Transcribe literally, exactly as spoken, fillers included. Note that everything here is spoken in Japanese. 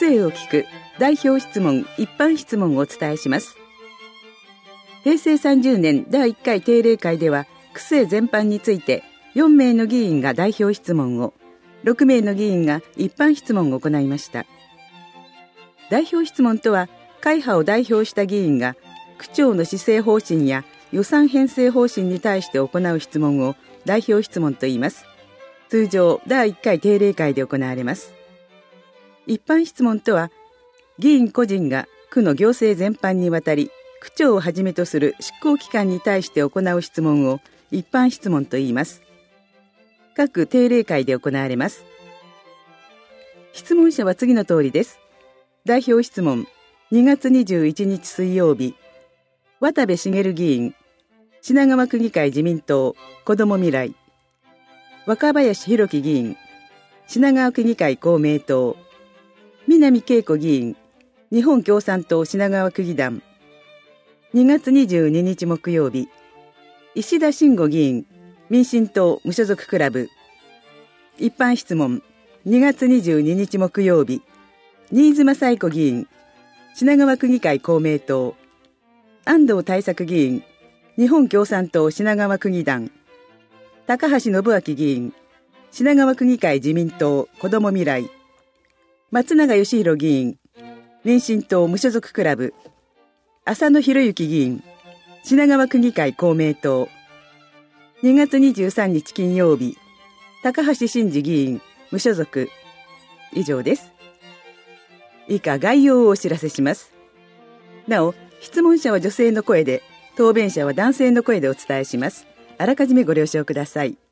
声を聞く代表質問一般質問をお伝えします。へいせいさんじゅうねんだいいっかい定例会では区政全般についてよんめいの議員が代表質問を、ろくめいの議員が一般質問を行いました。代表質問とは、会派を代表した議員が区長の施政方針や予算編成方針に対して行う質問を代表質問と言います。通常だいいっかい定例会で行われます。一般質問とは、議員個人が区の行政全般にわたり区長をはじめとする執行機関に対して行う質問を一般質問と言います。各定例会で行われます。質問者は次の通りです。代表質問、にがつにじゅういちにち水曜日、渡部茂議員、品川区議会自民党子ども未来。若林弘樹議員、品川区議会公明党。南恵子議員、日本共産党品川区議団。にがつにじゅうににち木曜日、石田真吾議員、民進党無所属クラブ。一般質問、にがつにじゅうににち木曜日、新妻紗衣子議員、品川区議会公明党。安藤大作議員、日本共産党品川区議団。高橋信明議員、品川区議会自民党子ども未来。松永義弘議員、民進党無所属クラブ。浅野博之議員、品川区議会公明党。にがつにじゅうさんにち金曜日、高橋真司議員、無所属。以上です。以下概要をお知らせします。なお、質問者は女性の声で、答弁者は男性の声でお伝えします。あらかじめご了承ください。